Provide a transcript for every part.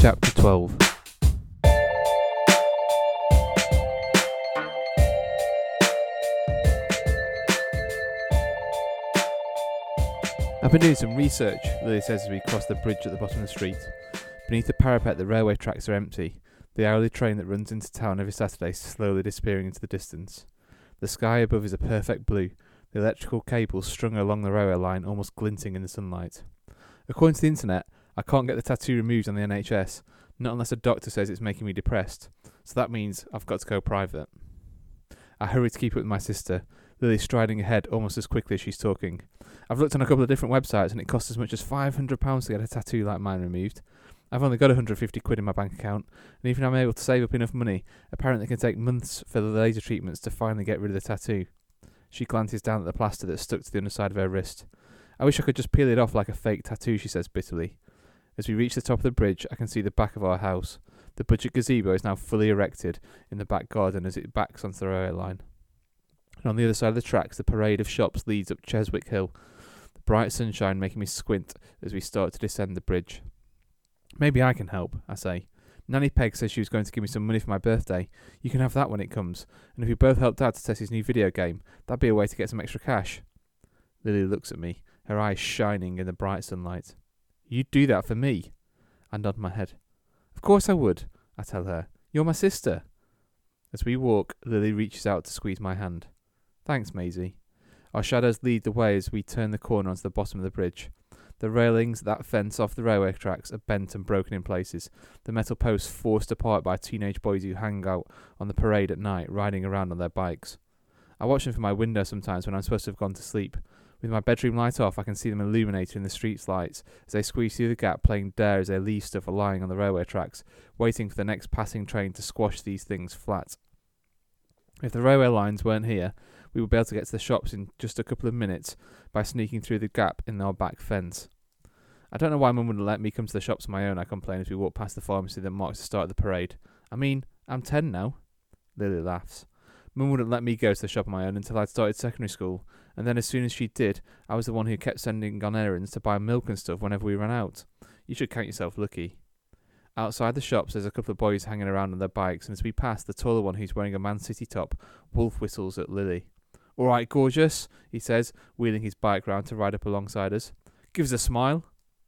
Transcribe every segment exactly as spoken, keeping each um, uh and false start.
Chapter twelve. I've been doing some research, Lily says as we cross the bridge at the bottom of the street. Beneath the parapet, the railway tracks are empty, the hourly train that runs into town every Saturday slowly disappearing into the distance. The sky above is a perfect blue, the electrical cables strung along the railway line almost glinting in the sunlight. According to the internet, I can't get the tattoo removed on the N H S, not unless a doctor says it's making me depressed, so that means I've got to go private. I hurry to keep up with my sister, Lily striding ahead almost as quickly as she's talking. I've looked on a couple of different websites and it costs as much as five hundred pounds to get a tattoo like mine removed. I've only got one hundred fifty quid in my bank account, and even if I'm able to save up enough money, apparently it can take months for the laser treatments to finally get rid of the tattoo. She glances down at the plaster that's stuck to the underside of her wrist. I wish I could just peel it off like a fake tattoo, she says bitterly. As we reach the top of the bridge, I can see the back of our house. The budget gazebo is now fully erected in the back garden as it backs onto the railway line. And on the other side of the tracks, the parade of shops leads up Cheswick Hill, the bright sunshine making me squint as we start to descend the bridge. Maybe I can help, I say. Nanny Peg says she was going to give me some money for my birthday. You can have that when it comes, and if we both help Dad to test his new video game, that'd be a way to get some extra cash. Lily looks at me, her eyes shining in the bright sunlight. You'd do that for me? I nod my head. Of course I would, I tell her. You're my sister. As we walk, Lily reaches out to squeeze my hand. Thanks, Maisie. Our shadows lead the way as we turn the corner onto the bottom of the bridge. The railings that fence off the railway tracks are bent and broken in places, the metal posts forced apart by teenage boys who hang out on the parade at night, riding around on their bikes. I watch them from my window sometimes when I'm supposed to have gone to sleep. With my bedroom light off, I can see them illuminated in the street's lights as they squeeze through the gap, playing dare as they leave stuff lying on the railway tracks, waiting for the next passing train to squash these things flat. If the railway lines weren't here, we would be able to get to the shops in just a couple of minutes by sneaking through the gap in our back fence. I don't know why Mum wouldn't let me come to the shops on my own, I complain as we walk past the pharmacy that marks the start of the parade. I mean, I'm ten now. Lily laughs. Mum wouldn't let me go to the shop on my own until I'd started secondary school, and then as soon as she did, I was the one who kept sending on errands to buy milk and stuff whenever we ran out. You should count yourself lucky. Outside the shops, there's a couple of boys hanging around on their bikes, and as we pass, the taller one who's wearing a Man City top wolf whistles at Lily. All right, gorgeous, he says, wheeling his bike round to ride up alongside us. Give us a smile.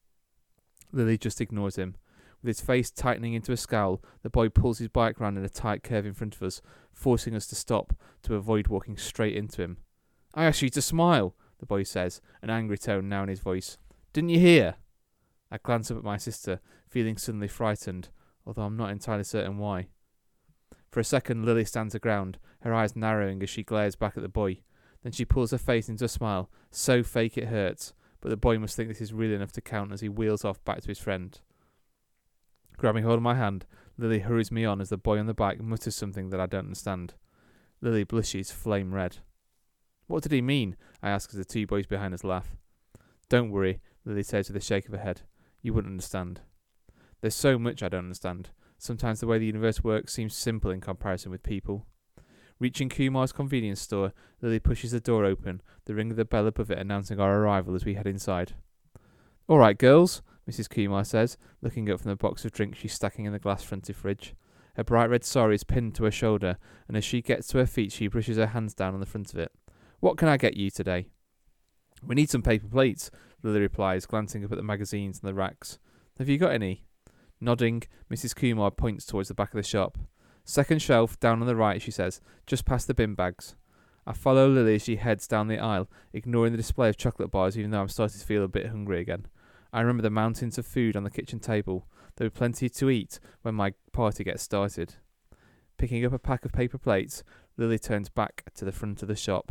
Lily just ignores him. With his face tightening into a scowl, the boy pulls his bike round in a tight curve in front of us, forcing us to stop to avoid walking straight into him. I asked you to smile, the boy says, an angry tone now in his voice. Didn't you hear? I glance up at my sister, feeling suddenly frightened, although I'm not entirely certain why. For a second, Lily stands her ground, her eyes narrowing as she glares back at the boy. Then she pulls her face into a smile, so fake it hurts, but the boy must think this is real enough to count as he wheels off back to his friend. Grabbing hold of my hand, Lily hurries me on as the boy on the bike mutters something that I don't understand. Lily blushes flame red. What did he mean? I ask as the two boys behind us laugh. Don't worry, Lily says with a shake of her head. You wouldn't understand. There's so much I don't understand. Sometimes the way the universe works seems simple in comparison with people. Reaching Kumar's convenience store, Lily pushes the door open, the ring of the bell above it announcing our arrival as we head inside. All right, girls, Missus Kumar says, looking up from the box of drinks she's stacking in the glass-fronted fridge. Her bright red sari is pinned to her shoulder, and as she gets to her feet, she brushes her hands down on the front of it. What can I get you today? We need some paper plates, Lily replies, glancing up at the magazines and the racks. Have you got any? Nodding, Missus Kumar points towards the back of the shop. Second shelf, down on the right, she says, just past the bin bags. I follow Lily as she heads down the aisle, ignoring the display of chocolate bars even though I'm starting to feel a bit hungry again. I remember the mountains of food on the kitchen table. There will be plenty to eat when my party gets started. Picking up a pack of paper plates, Lily turns back to the front of the shop.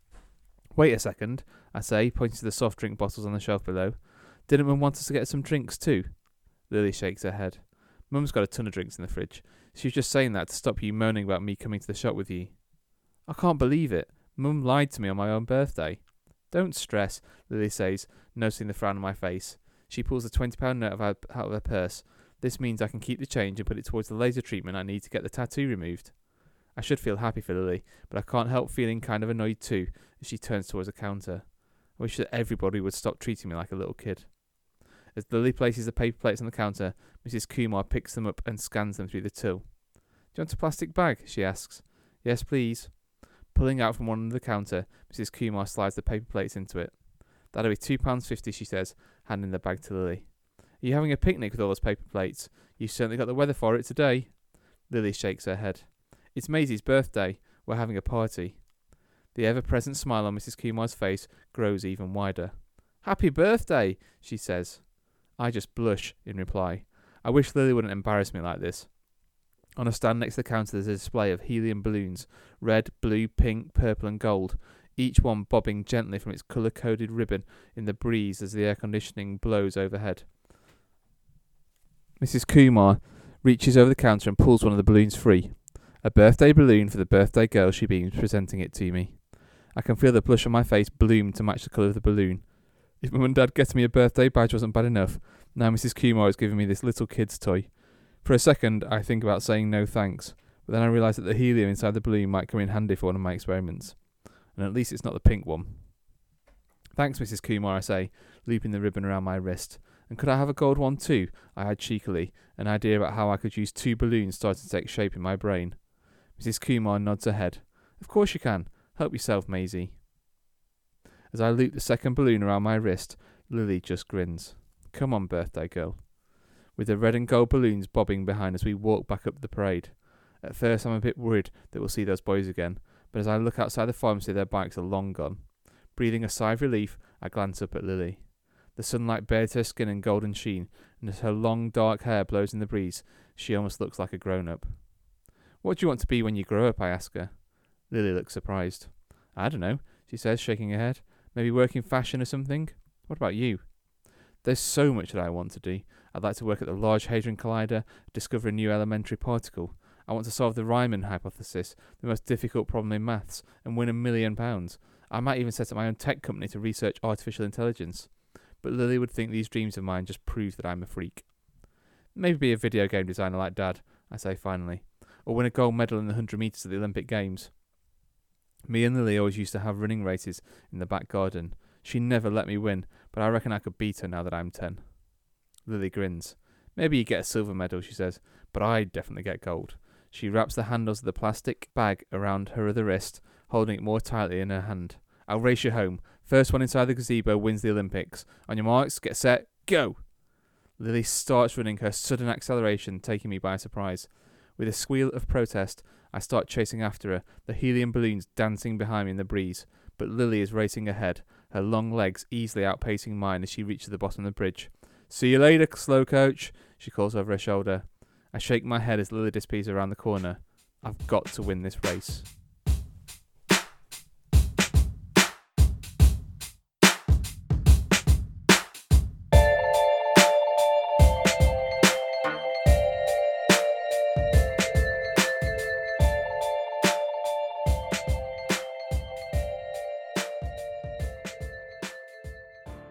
Wait a second, I say, pointing to the soft drink bottles on the shelf below. Didn't Mum want us to get some drinks too? Lily shakes her head. Mum's got a ton of drinks in the fridge. She was just saying that to stop you moaning about me coming to the shop with you. I can't believe it. Mum lied to me on my own birthday. Don't stress, Lily says, noticing the frown on my face. She pulls a twenty pound note out of her purse. This means I can keep the change and put it towards the laser treatment I need to get the tattoo removed. I should feel happy for Lily, but I can't help feeling kind of annoyed too as she turns towards the counter. I wish that everybody would stop treating me like a little kid. As Lily places the paper plates on the counter, Missus Kumar picks them up and scans them through the till. Do you want a plastic bag? She asks. Yes, please. Pulling out from one under the counter, Missus Kumar slides the paper plates into it. That'll be two pounds fifty, she says, handing the bag to Lily. Are you having a picnic with all those paper plates? You've certainly got the weather for it today. Lily shakes her head. It's Maisie's birthday. We're having a party. The ever-present smile on Missus Kumar's face grows even wider. Happy birthday, she says. I just blush in reply. I wish Lily wouldn't embarrass me like this. On a stand next to the counter there's a display of helium balloons, red, blue, pink, purple and gold, each one bobbing gently from its colour-coded ribbon in the breeze as the air conditioning blows overhead. Missus Kumar reaches over the counter and pulls one of the balloons free. A birthday balloon for the birthday girl, she beams, presenting it to me. I can feel the blush on my face bloom to match the colour of the balloon. If Mum and Dad getting me a birthday badge wasn't bad enough, now Missus Kumar is giving me this little kid's toy. For a second, I think about saying no thanks, but then I realise that the helium inside the balloon might come in handy for one of my experiments. And at least it's not the pink one. Thanks, Missus Kumar, I say, looping the ribbon around my wrist. And could I have a gold one too? I add cheekily, an idea about how I could use two balloons starting to take shape in my brain. Missus Kumar nods her head. Of course you can. Help yourself, Maisie. As I loop the second balloon around my wrist, Lily just grins. Come on, birthday girl. With the red and gold balloons bobbing behind as we walk back up the parade. At first I'm a bit worried that we'll see those boys again, but as I look outside the pharmacy their bikes are long gone. Breathing a sigh of relief, I glance up at Lily. The sunlight bathes her skin in golden sheen, and as her long dark hair blows in the breeze, she almost looks like a grown-up. What do you want to be when you grow up? I ask her. Lily looks surprised. I don't know, she says, shaking her head. Maybe work in fashion or something? What about you? There's so much that I want to do. I'd like to work at the Large Hadron Collider, discover a new elementary particle. I want to solve the Riemann hypothesis, the most difficult problem in maths, and win a million pounds. I might even set up my own tech company to research artificial intelligence. But Lily would think these dreams of mine just prove that I'm a freak. Maybe be a video game designer like Dad, I say finally, or win a gold medal in the one hundred metres at the Olympic Games. Me and Lily always used to have running races in the back garden. She never let me win, but I reckon I could beat her now that I'm ten. Lily grins. Maybe you get a silver medal, she says, but I'd definitely get gold. She wraps the handles of the plastic bag around her other wrist, holding it more tightly in her hand. I'll race you home. First one inside the gazebo wins the Olympics. On your marks, get set, go! Lily starts running, her sudden acceleration taking me by surprise. With a squeal of protest, I start chasing after her, the helium balloons dancing behind me in the breeze. But Lily is racing ahead, her long legs easily outpacing mine as she reaches the bottom of the bridge. See you later, slow coach, she calls over her shoulder. I shake my head as Lily disappears around the corner. I've got to win this race.